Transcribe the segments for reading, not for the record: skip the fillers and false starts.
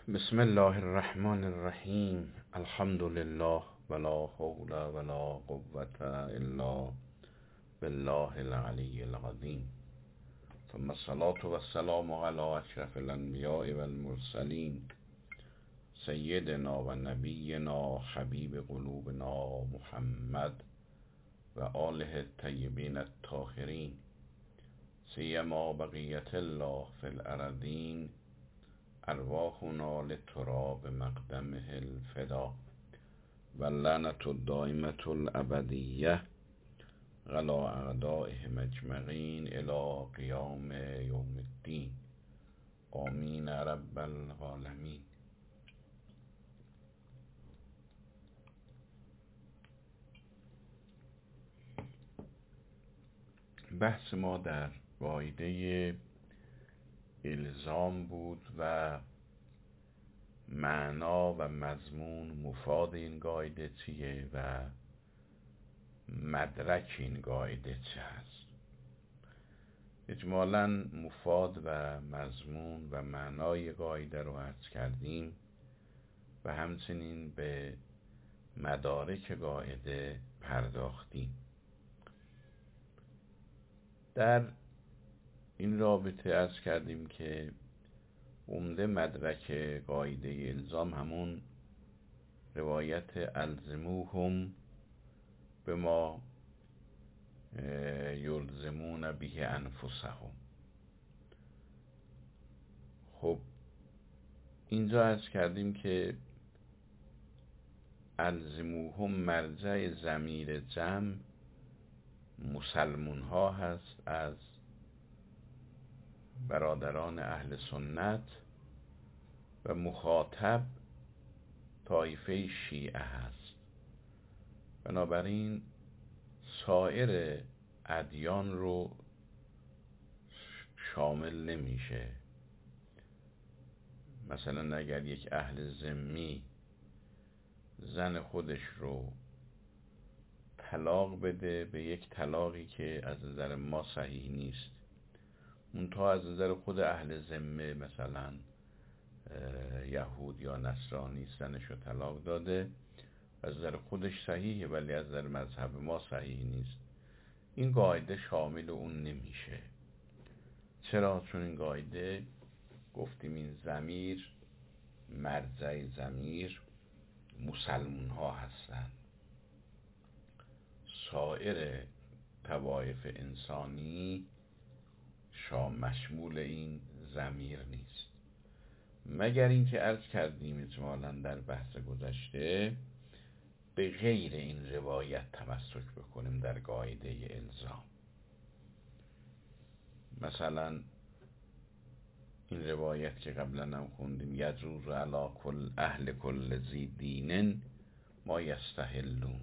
بسم الله الرحمن الرحیم. الحمد لله ولا حول ولا قوة الا بالله العلی العظیم. ثم الصلاة والسلام على اشرف الانبیاء والمرسلین سیدنا و نبینا حبیب قلوبنا محمد و آله الطیبین الطاهرین، سیما بقیة الله فی الارضین، ارواحنا لتراب مقدمه الفدا و اللعنة الدائمة الابدیه على اعدائهم اجمعین الی قیام یوم الدین. آمین رب العالمین. بحث ما در قاعده الزام بود و معنا و مضمون مفاد این قاعده چیه و مدرک این قاعده چه هست. اجمالاً مفاد و مضمون و معنای قاعده رو عرض کردیم و همچنین به مدارک قاعده پرداختیم. در این رابطه عرض کردیم که عمده مدرک قاعده الزام همون روایت الزموهم به ما یلزمون به انفسهم. خب اینجا عرض کردیم که الزموهم مرجع ضمیر جمع مسلمون ها هست از برادران اهل سنت و مخاطب طایفه شیعه هست. بنابراین سایر ادیان رو شامل نمیشه. مثلا اگر یک اهل ذمی زن خودش رو طلاق بده به یک طلاقی که از نظر ما صحیح نیست، منتها از نظر خود اهل ذمه مثلا یهود یا نصرانی زنش رو طلاق داده، از نظر خودش صحیحه ولی از نظر مذهب ما صحیح نیست، این قاعده شامل اون نمیشه. چرا؟ چون این قاعده گفتیم این ضمیر مرجع ضمیر مسلمون ها هستند، سایر طوایف انسانی مشمول این ضمیر نیست، مگر اینکه عرض کردیم اجمالاً در بحث گذشته به غیر این روایت تمسک بکنیم در قاعده الزام. مثلا این روایت که قبلا هم خوندیم یجوز علی کل اهل کل ذی دین ما یستحلون،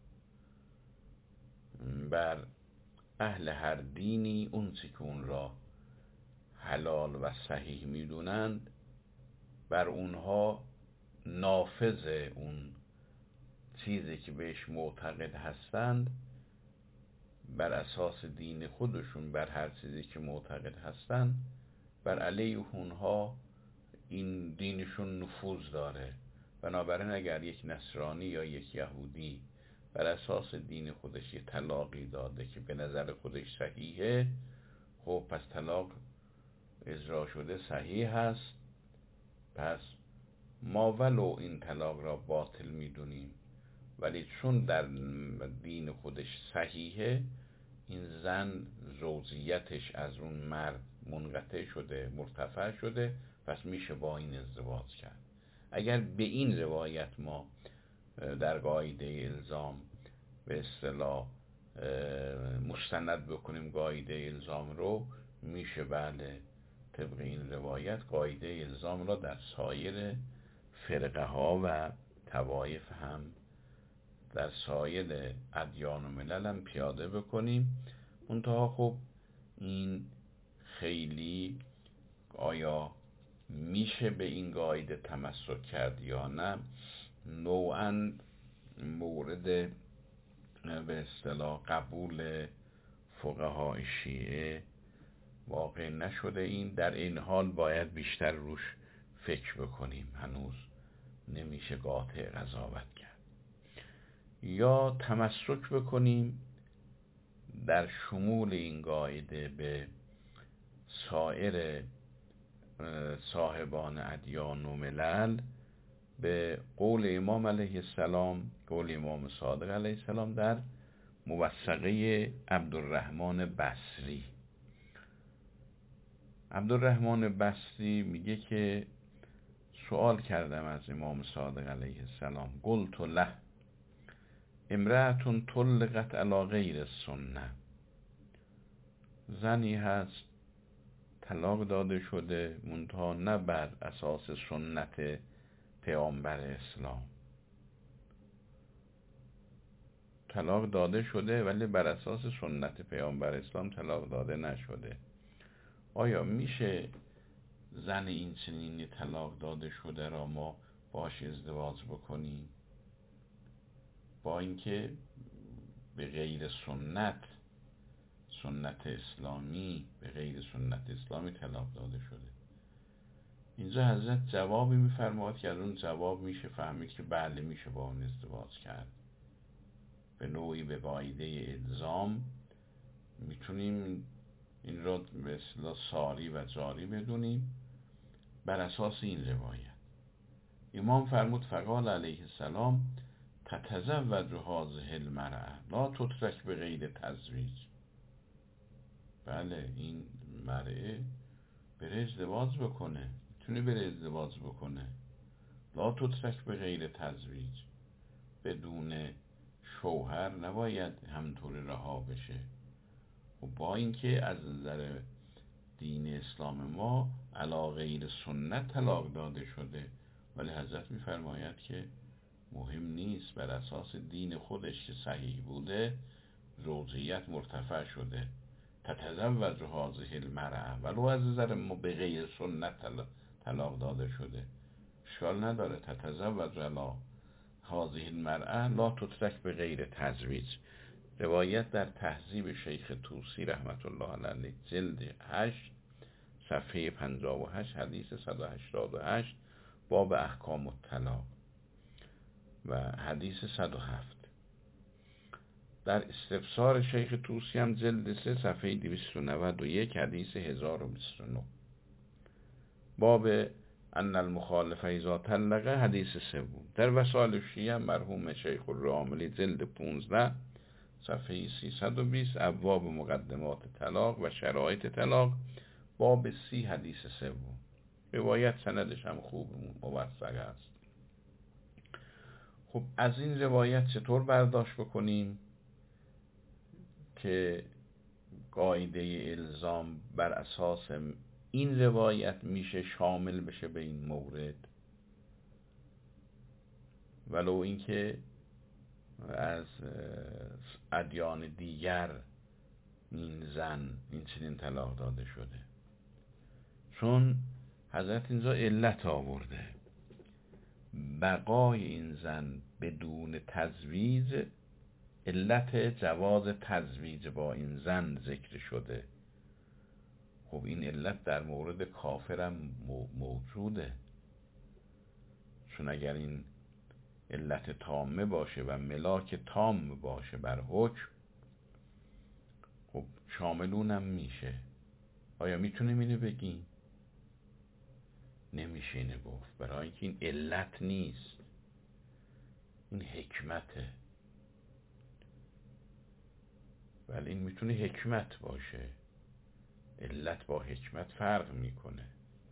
بر اهل هر دینی اون چی که اون را حلال و صحیح میدونند بر اونها نافذ اون چیزی که بهش معتقد هستند، بر اساس دین خودشون بر هر چیزی که معتقد هستند بر علیه اونها این دینشون نفوذ داره. بنابراین اگر یک نصرانی یا یک یهودی بر اساس دین خودش یه طلاقی داده که به نظر خودش صحیحه، خب پس طلاق اجرا شده صحیح هست، پس ما ولو این طلاق را باطل میدونیم ولی چون در دین خودش صحیحه این زن زوجیتش از اون مرد منقطع شده مرتفع شده، پس میشه با این ازدواج کرد. اگر به این روایت ما در قاعده الزام به اصطلاح مستند بکنیم قاعده الزام رو، میشه بله طبق این روایت قاعده الزام را در سایر فرقه ها و طوایف هم در سایر ادیان و ملل هم پیاده بکنیم. منتها خب این خیلی آیا میشه به این قاعده تمسک کرد یا نه، نوعاً مورد به اصطلاح قبول فقهای شیعه واقع نشده. این در این حال باید بیشتر روش فکر بکنیم، هنوز نمیشه قاطع قضاوت کرد. یا تمسک بکنیم در شمول این قاعده به سایر صاحبان ادیان و ملل، به قول امام علیه السلام، قول امام صادق علیه السلام در موثقه عبدالرحمن بصری. عبدالرحمن بصری میگه که سوال کردم از امام صادق علیه السلام، قلت له امرأة طلقت علی غیر السنه، زنی هست طلاق داده شده منتها نه بر اساس سنت پیامبر اسلام، طلاق داده شده ولی بر اساس سنت پیامبر اسلام طلاق داده نشده، آیا میشه زن این چنین طلاق داده شده را ما باش ازدواج بکنیم با اینکه به غیر سنت اسلامی، به غیر سنت اسلامی طلاق داده شده؟ اینجا حضرت جوابی میفرماید که از اون جواب میشه فهمید که بله میشه با اون ازدواج کرد. به نوعی به قاعده الزام میتونیم این را به اصطلاح ساری و جاری بدونیم بر اساس این روایت. امام فرمود فقال علیه السلام تتزوج هذه المرأة لا تترک به غیر تزویج. بله این مرأة بره ازدواج بکنه، میتونه بره ازدواج بکنه، لا تترک به غیر تزویج، بدون شوهر نباید همطور رها بشه. و با اینکه از نظر دین اسلام ما علی غیر سنت طلاق داده شده، ولی حضرت میفرماید که مهم نیست، بر اساس دین خودش که صحیح بوده زوجیت مرتفع شده. تتزوج هذه المرأة ولو از نظر ما به غیر سنت طلاق داده شده، اشکال نداره. تتزوج علی هذه المرأة لا تترک به غیر تزویج. روایت در تهذیب شیخ طوسی رحمت الله علیه جلد 8 صفحه 58 حدیث 188 باب احکام الطلاق و حدیث 107. در استفسار شیخ طوسی هم جلد 3 صفحه 291 حدیث 1029 باب ان المخالف اذا طلق حدیث 3. در وسائل شیعه مرحوم شیخ الراملی جلد 15 صفحه 320 ابواب مقدمات طلاق و شرایط طلاق باب 30 حدیث 3. روایت سندش هم خوب موثق است. خب از این روایت چطور برداشت بکنیم که قاعده الزام بر اساس این روایت میشه شامل بشه به این مورد، ولو اینکه از ادیان دیگر این زن این چنین طلاق داده شده؟ چون حضرت اینجا علت آورده، بقای این زن بدون تزویج، علت جواز تزویج با این زن ذکر شده. خب این علت در مورد کافرم موجوده، چون اگر این علت تامه باشه و ملاک تام باشه بر حکم، خب شاملونم میشه. آیا میتونیم اینو بگیم؟ نمیشه اینو گفت، برای اینکه این علت نیست، این حکمته. ولی این میتونه حکمت باشه. علت با حکمت فرق میکنه.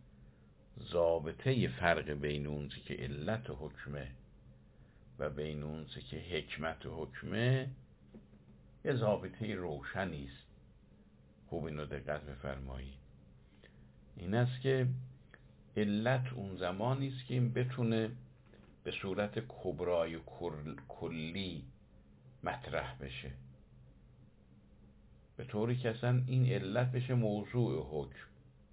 ضابطه فرق بین اون که علت حکمه و بین اون که حکمت حکمه یه ضابطه روشنی است. خوب اینو دقت بفرمایید. این است که علت اون زمانی است که این بتونه به صورت کبرای کلی مطرح بشه، به طوری که اصلا این علت بشه موضوع حکم.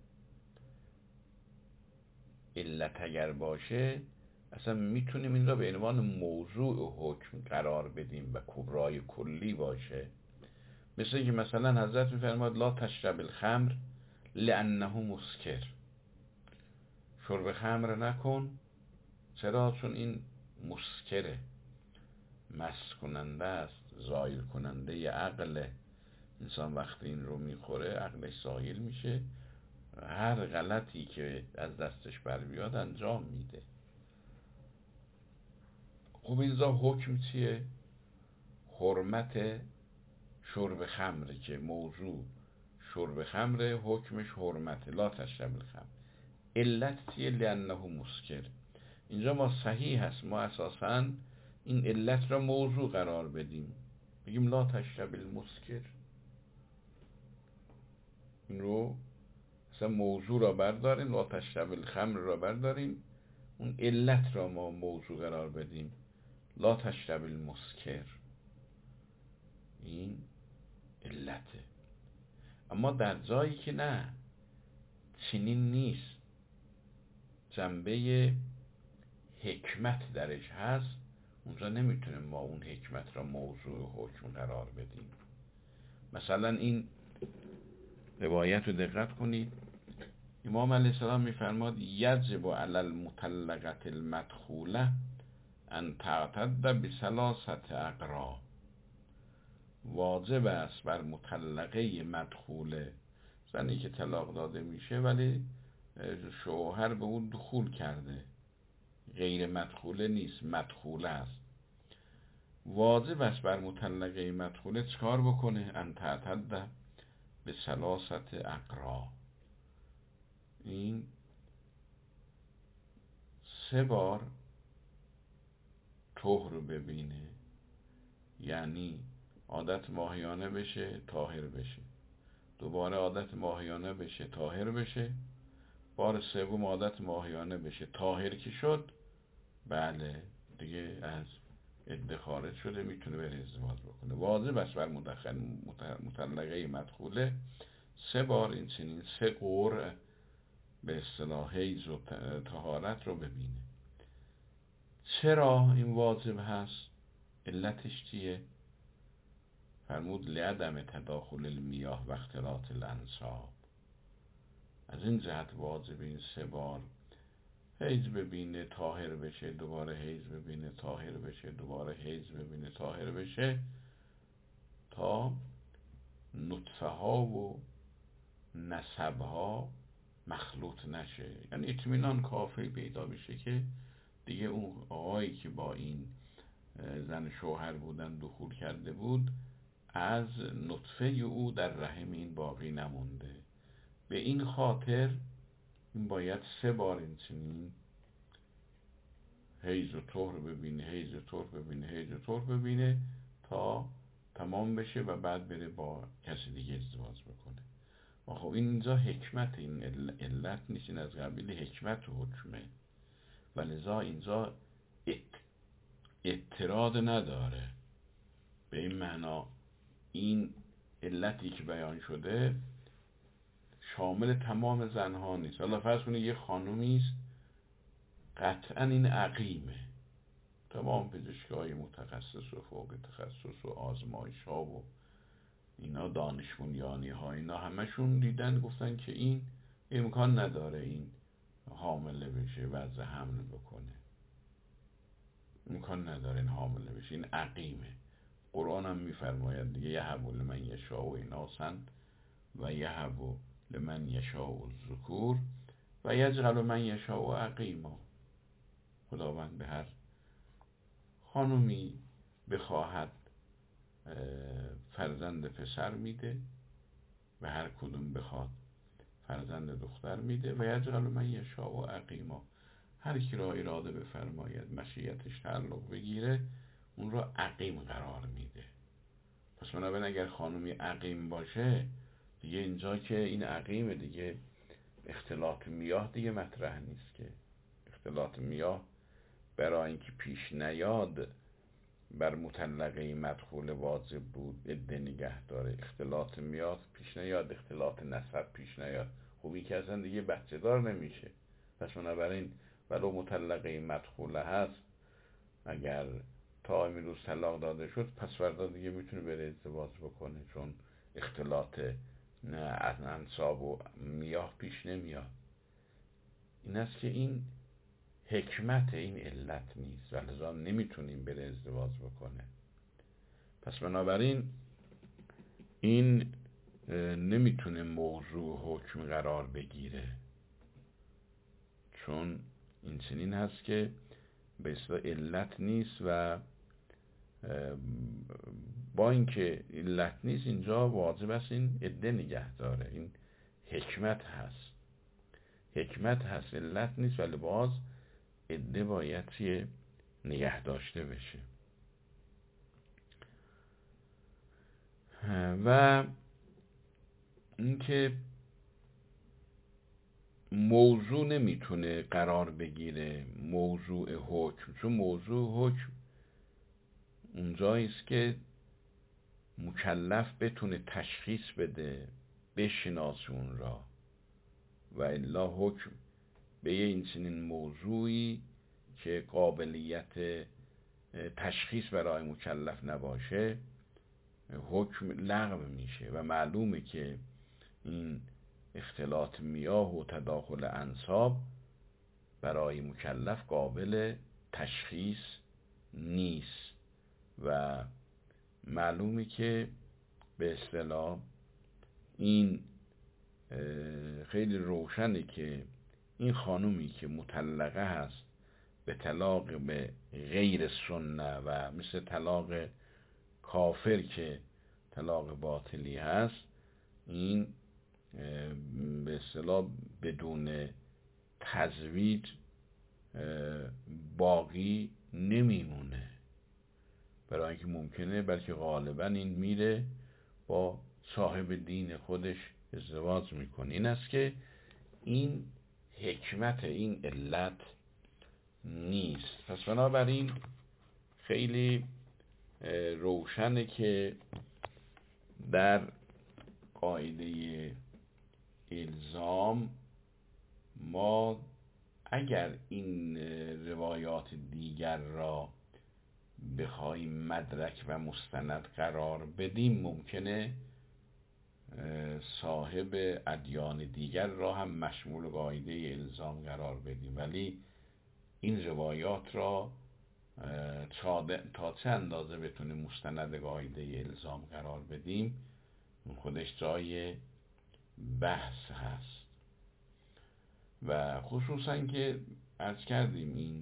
علت اگر باشه اصلا میتونیم این را به عنوان موضوع حکم قرار بدیم و کبرای کلی باشه. مثل اینکه مثلا حضرت میفرماد لا تشرب الخمر لانه مسکر، شرب خمر نکن. چرا؟ چون این مسکره، مست کننده است، زایل کننده عقل. انسان وقتی این رو میخوره عقلش زایل میشه، هر غلطی که از دستش بر بیاد انجام میده. خب اینجا حکم چیه؟ حرمت شرب خمره که موضوع شرب خمره، حکمش حرمت، لا تشرب الخمر. علت چیه؟ لانه مسکر. اینجا ما صحیح هست ما اساساً این علت را موضوع قرار بدیم، بگیم لا تشرب المسکر. این رو مثلا موضوع را برداریم، لا تشرب الخمر را برداریم، اون علت را ما موضوع قرار بدیم، لا تشرب المسکر. این علته. اما در جایی که نه چنین نیست، جنبه حکمت درش هست، اونجا نمیتونیم ما اون حکمت را موضوع حکم قرار بدیم. مثلا این روایت رو دقت کنید، امام علیه السلام میفرماد یجب علی المطلقة المدخوله ان تعتد بثلاثة اقرا. واجب است بر مطلقه مدخوله، زنی که طلاق داده میشه ولی شوهر به اون دخول کرده، غیر مدخوله نیست، مدخوله است. واجب است بر مطلقه مدخوله چکار بکنه؟ ان تعتد به ثلاثة اقرا. این 3 بار طهر رو ببینه، یعنی عادت ماهیانه بشه طاهر بشه، دوباره عادت ماهیانه بشه طاهر بشه، بار سوم عادت ماهیانه بشه طاهر که شد، بله دیگه از عده خارج شده، میتونه بره ازدواج بکنه. واجب است بر مطلقه مدخوله 3 بار این چنین 3 قرع به اصطلاح حیض و طهارت رو ببینه. چرا این واجب هست؟ علتش چیه؟ فرمود لعدم تداخل المیاه و اختلاط الانساب. از این جهت واجب این 3 بار حیض ببینه طاهر بشه، دوباره حیض ببینه طاهر بشه، دوباره حیض ببینه طاهر بشه، تا نطفه ها و نسب ها مخلوط نشه، یعنی اطمینان کافی پیدا بشه که دیگه اون آقایی که با این زن شوهر بودن دخول کرده بود از نطفه او در رحم این باقی نمونده. به این خاطر این باید 3 بار این چنین حیض و طهر ببینه، حیض و طهر ببینه، حیض و طهر ببینه تا تمام بشه و بعد بره با کسی دیگه ازدواج بکنه. و خب اینجا حکمت، این علت نیست، این از قبیل حکمت و حکمه و لذا اینجا اعتراض نداره. به این معنا این علتی که بیان شده شامل تمام زنها نیست. حالا فرض کنید یه خانومی است قطعا این عقیمه، تمام پزشکای متخصص و فوق تخصص و آزمایش ها و اینا، دانش بنیانی ها، اینا همشون دیدن گفتن که این امکان نداره این حامله بشه، وضع حمل بکنه، امکان نداره این حامله بشه، این عقیمه. قرآن هم میفرماید دیگه یهب لمن یشاء اناثا و یهب لمن یشاء الذکور و یجعل من یشاء عقیما. خداوند به هر خانومی بخواهد فرزند پسر میده، و هر کدوم بخواد فرزند دختر میده، و یجعل من یشاء عقیما. هر کی را اراده بفرماید مشیتش تعلق بگیره اون را عقیم قرار میده. پس بنابراین اگر خانومی عقیم باشه دیگه اینجا که این عقیم دیگه اختلاط میاه دیگه مطرح نیست که. اختلاط میاه برای اینکه پیش نیاد بر مطلقه مدخول واجب بود عده نگه داره، اختلاط میاه پیش نیاد، اختلاط نسب پیش نیاد، خوبی که اصلا دیگه بچه دار نمیشه. پس بنابراین ولو مطلقه مدخوله هست، اگر تا امروز طلاق داده شد پس فردا دیگه میتونه بره ازدواج بکنه، چون اختلاط انساب و میاه پیش نمیاد. این است که این حکمت، این علت نیست و لذا نمیتونیم بره ازدواج بکنه. پس بنابراین این نمیتونه موضوع حکم قرار بگیره، چون این چنین هست که به اصطلاح علت نیست و با اینکه علت نیست اینجا واجب است این عده نگه داره. این حکمت هست، حکمت هست، علت نیست، ولی باز عده باید چیه نگه داشته بشه. و اینکه موضوع نمیتونه قرار بگیره، موضوع حکم، چون موضوع حکم اونجاییست که مکلف بتونه تشخیص بده، بشناسه اون را، و الا حکم به این چنین موضوعی که قابلیت تشخیص برای مکلف نباشه حکم لغو میشه و معلومه که این اختلاط میاه و تداخل انساب برای مکلف قابل تشخیص نیست و معلومه که به اصطلاح این خیلی روشنه که این خانومی که مطلقه هست به طلاق به غیر سنه و مثل طلاق کافر که طلاق باطلی هست، این به اصطلاح بدون تزویج باقی نمیمونه، برای اینکه ممکنه بلکه غالبا این میره با صاحب دین خودش ازدواج میکنه. این است که این حکمت، این علت نیست. پس بنابراین خیلی روشنه که در قاعده الزام ما اگر این روایات دیگر را بخوایم مدرک و مستند قرار بدیم ممکنه صاحب ادیان دیگر را هم مشمول قاعده الزام قرار بدیم، ولی این روایات را تا چه اندازه بتونه مستند قاعده الزام قرار بدیم خودش جای بحث هست. و خصوصا که عرض کردیم این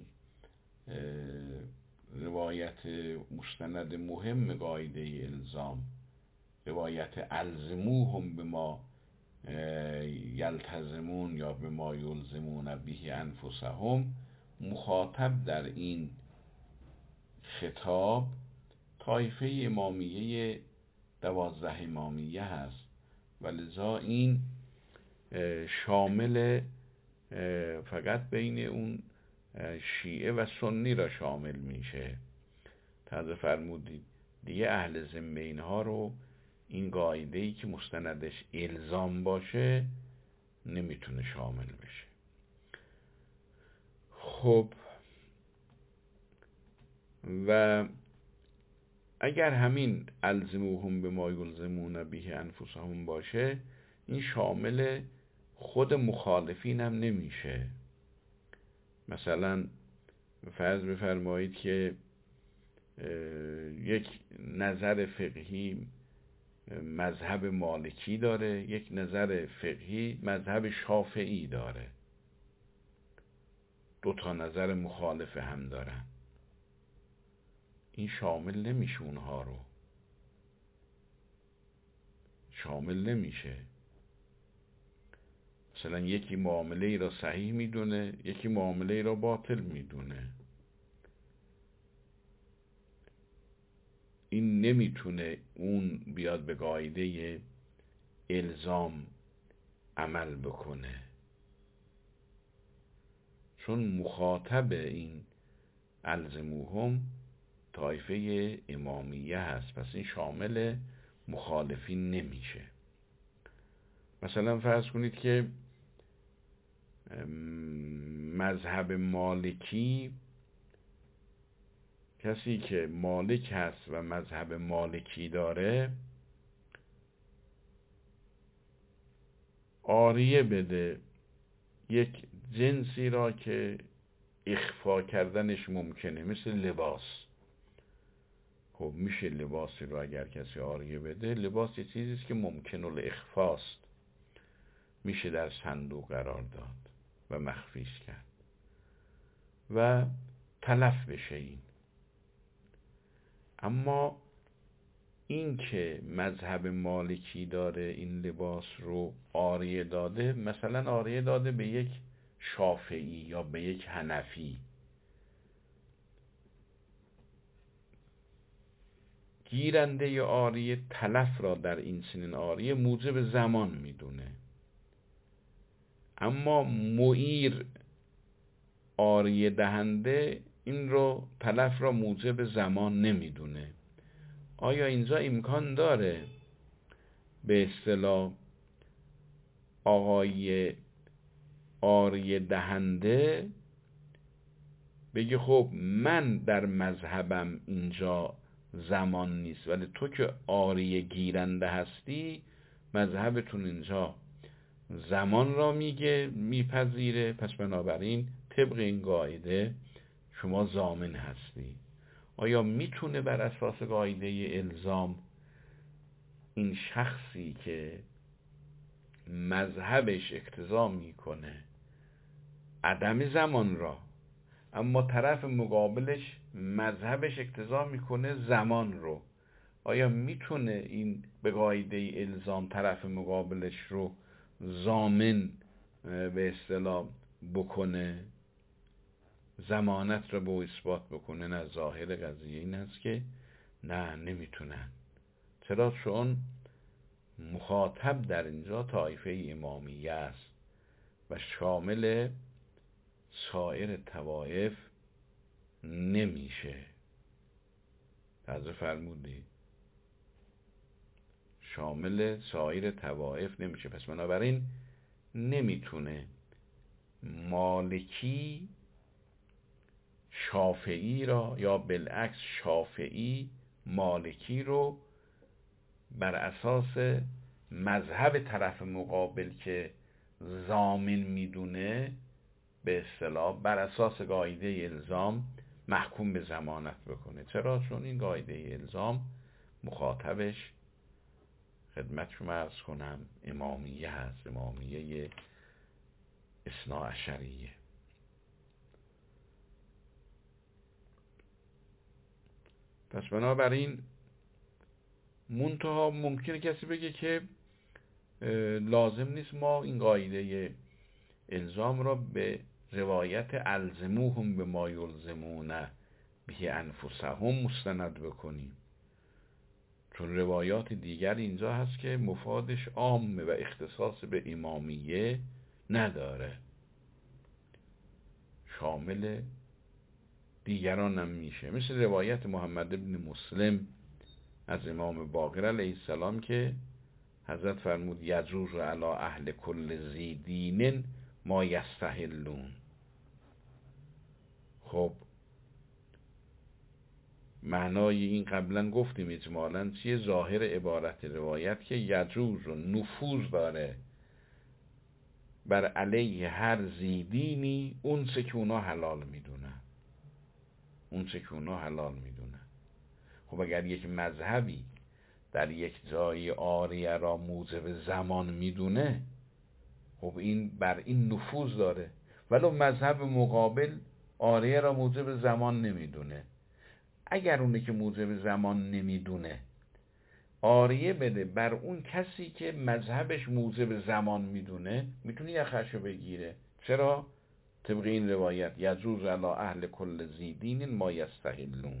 روایت مستند مهم قاعده الزام، روایت الزموهم به ما یلتزمون یا به ما یلزمون به انفسهم، مخاطب در این خطاب طایفه امامیه 12 امامیه هست و لذا این شامل فقط بین اون شیعه و سنی را شامل میشه. طرز فرمودید دیگه اهل ذمه اینها رو این قاعده‌ای که مستندش الزام باشه نمیتونه شامل بشه. خب و اگر همین الزموهم به ما یلزمون به انفسهم باشه، این شامل خود مخالفین هم نمیشه. مثلا فرض بفرمایید که یک نظر فقهی مذهب مالکی داره، یک نظر فقهی مذهب شافعی داره، دو تا نظر مخالف هم دارن، این شامل نمیشه، اونها رو شامل نمیشه. مثلا یکی معامله ای را صحیح میدونه، یکی معامله ای را باطل میدونه، این نمیتونه اون بیاد به قاعده الزام عمل بکنه، چون مخاطب این الزموهم طایفه امامیه هست، پس این شامل مخالفین نمیشه. مثلا فرض کنید که مذهب مالکی، کسی که مالک هست و مذهب مالکی داره عاریه بده یک جنسی را که اخفا کردنش ممکنه، مثل لباس. خب میشه لباسی رو اگر کسی عاریه بده، لباس یه چیزیست که ممکن الاخفاست، میشه در صندوق قرار داد و مخفیش کرد و تلف بشه این. اما این که مذهب مالکی داره این لباس رو عاریه داده، مثلا عاریه داده به یک شافعی یا به یک حنفی، گیرنده عاریه تلف را در این سنین عاریه موجب زمان میدونه، اما معیر عاریه دهنده این رو تلف را موجب زمان نمیدونه. آیا اینجا امکان داره به اصطلاح آقای عاریه دهنده بگه خب من در مذهبم اینجا زمان نیست، ولی تو که عاریه گیرنده هستی مذهبتون اینجا زمان را میپذیره، پس بنابراین طبق این قاعده شما ضامن هستی. آیا میتونه بر اساس قاعده الزام این شخصی که مذهبش اقتضا میکنه عدم زمان را، اما طرف مقابلش مذهبش اقتضا میکنه زمان رو، آیا میتونه این به قاعده الزام طرف مقابلش رو ضامن به اصطلاح بکنه، ضمانت رو به اثبات بکنه؟ نه، ظاهر قضیه این است که نه، نمیتونن. چرا؟ چون مخاطب در اینجا طایفه امامیه است و شامل سایر طوایف نمیشه. توجه فرمودید؟ شامل سایر طوایف نمیشه. پس بنابراین نمیتونه مالکی شافعی را یا بالعکس شافعی مالکی رو بر اساس مذهب طرف مقابل که ضامن میدونه به اصطلاح بر اساس قاعده الزام محکوم به ضمانت بکنه. چرا؟ چون این قاعده الزام مخاطبش خدمت شما عرض کنم امامیه هست، امامیه اثناعشریه. پس بنابراین منتها ممکنه کسی بگه که لازم نیست ما این قاعده الزام را به روایت الزموهم به ما یلزمون به انفسهم مستند بکنیم، چون روایات دیگر اینجا هست که مفادش عامه و اختصاص به امامیه نداره، شامل دیگران هم میشه، مثل روایت محمد ابن مسلم از امام باقر علیه السلام که حضرت فرمود یجوز علی اهل کل ذی دین ما یستحلون. خب معنای این قبلا گفتیم اجمالاً چیه؟ ظاهر عبارت روایت که یجوز و نفوذ داره بر علیه هر ذی دینی اون چه که اونا حلال میدونن، اون چه که اونا حلال میدونن. خب اگر یک مذهبی در یک جای عاریه را موجب زمان میدونه، خب این بر این نفوذ داره، ولو مذهب مقابل عاریه را موجب زمان نمیدونه. اگر اونه که موجب زمان نمیدونه عاریه بده بر اون کسی که مذهبش موجب زمان میدونه، میتونه یخشو بگیره. چرا؟ طبق این روایت یجوز علی اهل کل ذی دین ما یستحلون.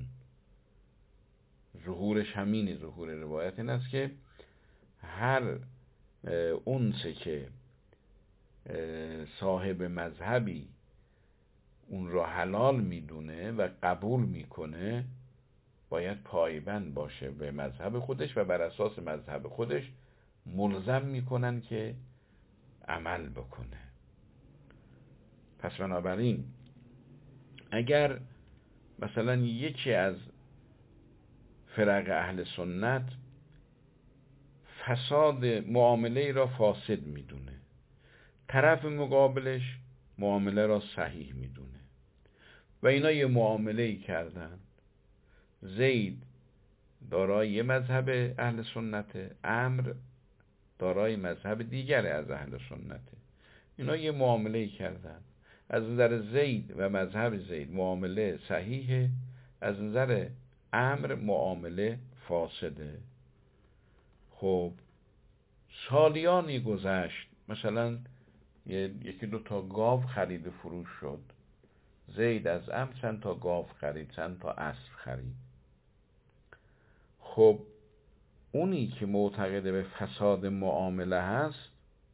ظهورش همینه، ظهور روایت این است که هر اونچه که صاحب مذهبی اون را حلال میدونه و قبول میکنه باید پایبند باشه به مذهب خودش و بر اساس مذهب خودش ملزم میکنن که عمل بکنه. پس بنابراین اگر مثلا یکی از فرق اهل سنت فساد معامله را فاسد میدونه، طرف مقابلش معامله را صحیح میدونه و اینا یه معامله کردن. زید دارای یه مذهب اهل سنته، عمرو دارای مذهب دیگر از اهل سنته. اینا یه معامله کردن. از نظر زید و مذهب زید معامله صحیحه، از نظر عمرو معامله فاسده. خب سالیانی گذشت، مثلا یکی دو تا گاو خرید و فروش شد. زید از عمرو چند تا گاو خرید، چند تا اسب خرید. خب اونی که معتقد به فساد معامله هست،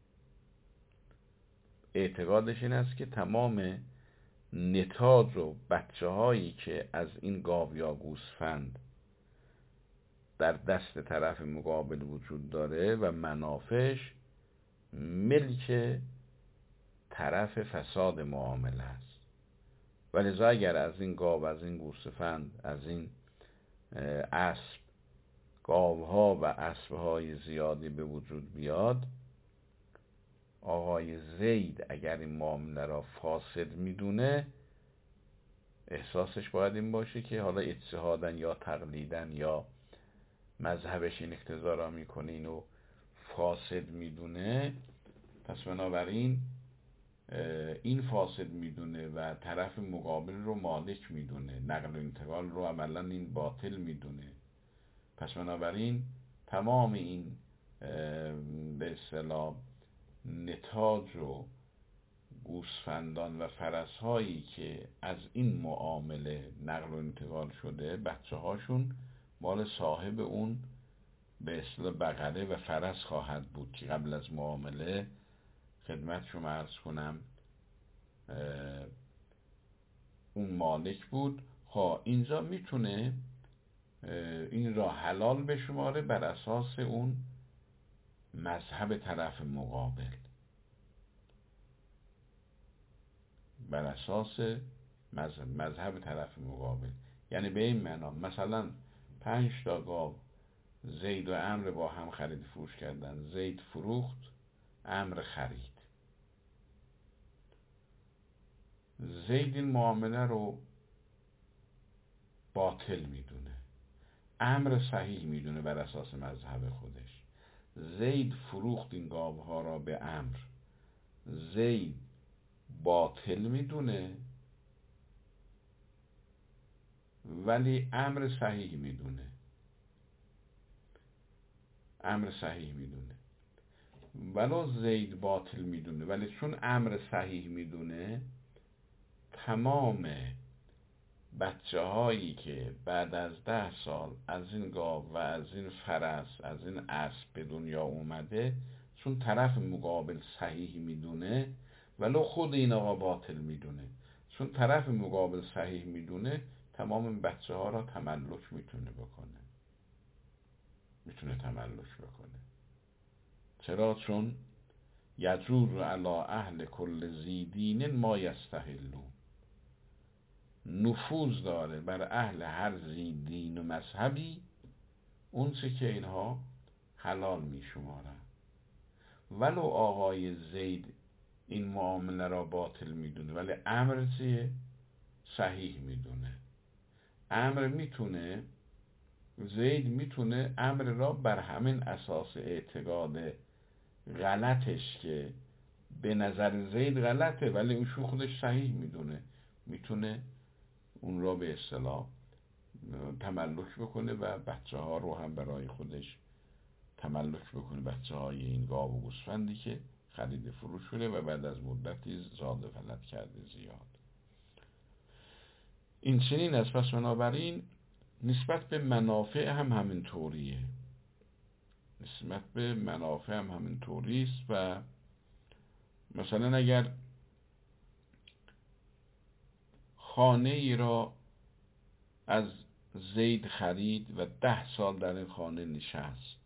اعتقادش این است که تمام نتاج و بچه هایی که از این گاو یا گوسفند در دست طرف مقابل وجود داره و منافعش ملک طرف فساد معامله است. ولذا اگر از این گاو، از این گوسفند، از این اسب، گاوها و اسبهای زیادی به وجود بیاد، آقای زید اگر این معامله را فاسد میدونه، احساسش باید این باشه که حالا اجتهادن یا تقلیدن یا مذهبش این اقتضا را میکنه اینو فاسد میدونه، پس بنابراین این فاسد میدونه و طرف مقابل رو مالک میدونه، نقل و انتقال رو عملا این باطل میدونه. پس بنابراین تمام این به اصطلاح نتاج و گوسفندان و فرس هایی که از این معامله نقل و انتقال شده، بچه هاشون مال صاحب اون به اصطلاح بقره و فرس خواهد بود که قبل از معامله خدمت شما عرض کنم اون مالک بود. اینجا میتونه این را حلال بشماره بر اساس اون مذهب طرف مقابل، بر اساس مذهب طرف مقابل. یعنی به این معنا مثلا 5 تا گاو زید و عمرو با هم خرید فروش کردن، زید فروخت، عمرو خرید. زید این معامله رو باطل میدونه، عمرو صحیح میدونه بر اساس مذهب خودش. زید فروخت این گاوها را به عمرو، زید باطل میدونه ولی عمرو صحیح میدونه، عمرو صحیح میدونه. ولو زید باطل میدونه ولی چون عمرو صحیح میدونه، تمام بچه هایی که بعد از 10 سال از این گاو و از این فرس، از این اسب به دنیا اومده، چون طرف مقابل صحیح میدونه ولو خود این آقا باطل میدونه، چون طرف مقابل صحیح میدونه، تمام بچه ها را تملک میتونه بکنه، میتونه تملک بکنه. چرا؟ چون یجور علی اهل کل ذی دین ما یستحلون، نفوذ داره بر اهل هر ذی دین و مذهبی اون چه که اینها حلال میشمارن. ولو آقای زید این معامله را باطل میدونه ولی عمرو چیه؟ صحیح میدونه. عمرو میتونه، زید میتونه عمرو را بر همین اساس اعتقاد غلطش که به نظر زید غلطه ولی اون خودش صحیح میدونه، میتونه اون را به اصطلاح تملک بکنه و بچه ها رو هم برای خودش تملک بکنه، بچه های این گاو و گوسفندی که خرید فروش شده و بعد از مدتی زاد و ولد کرده زیاد. این چنین است. پس بنابراین نسبت به منافع هم همین طوریه، نسبت به منافع هم همین طوریست. و مثلا اگر خانه ای را از زید خرید و 10 سال در این خانه نشست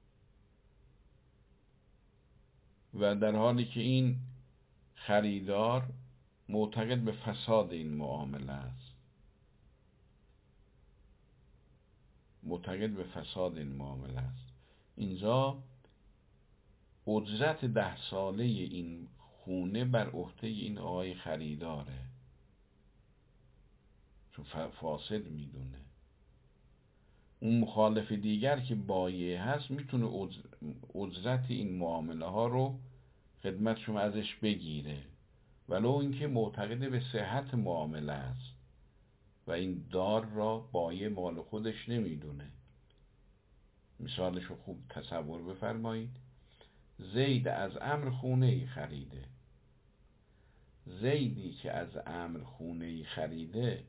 و در حالی که این خریدار معتقد به فساد این معامله است، معتقد به فساد این معامله است، اینجا اجرت 10 ساله این خونه بر عهده این آقای خریداره، چون فاسد میدونه. اون مخالف دیگر که بایع هست میتونه اجرت این معامله ها رو خدمت شما ازش بگیره، ولو اینکه معتقد به صحت معامله است و این دار را بایع مال خودش نمیدونه. مثالش رو خوب تصور بفرمایید. زید از عمرو خونه ای خریده. زیدی که از عمرو خونه ای خریده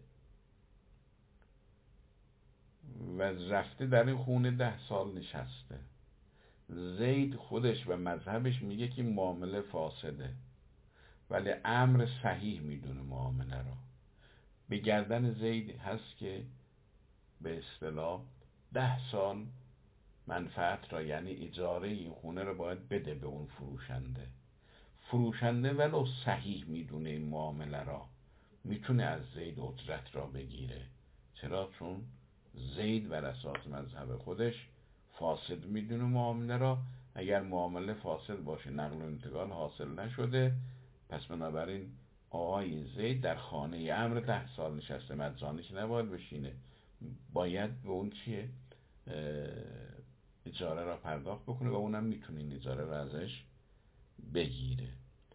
و رفته در این خونه 10 سال نشسته. زید خودش و مذهبش میگه که معامله فاسده، ولی عمرو صحیح میدونه معامله را. به گردن زید هست که به اصطلاح 10 سال منفعت را، یعنی اجاره این خونه را باید بده به اون فروشنده. فروشنده ولو صحیح میدونه این معامله را، میتونه از زید اجرت را بگیره. چرا؟ چون زید بر اساس مذهب خودش فاسد میدونه معامله را. اگر معامله فاسد باشه، نقل و انتقال حاصل نشده، پس بنابراین آقای زید در خانه عمرو 10 سال نشسته، مجانی که نباید بشینه، باید به اون چیه اجاره را پرداخت بکنه و اونم میتونه این اجاره را ازش بگیره.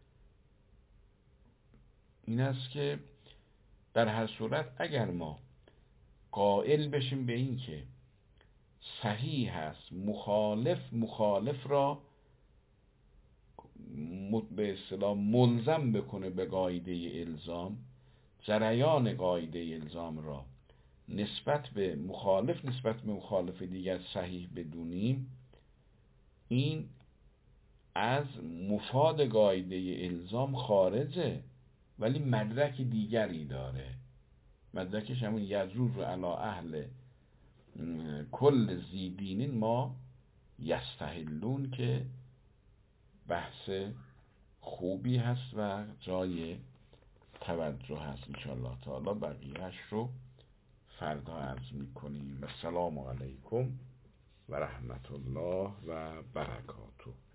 این است که در هر صورت اگر ما قائل بشیم به این که صحیح هست مخالف را به اصطلاح ملزم بکنه به قاعده الزام، جریان قاعده الزام را نسبت به مخالف دیگر صحیح بدونیم، این از مفاد قاعده الزام خارجه، ولی مدرک دیگری داره. مدرکش همون یجوز علی اهل کل ذی دین ما یستحلون، که بحث خوبی هست و جای توجه هست. انشاءالله تعالی بقیهش رو فردا عرض میکنیم. السلام علیکم و رحمت الله و برکاته.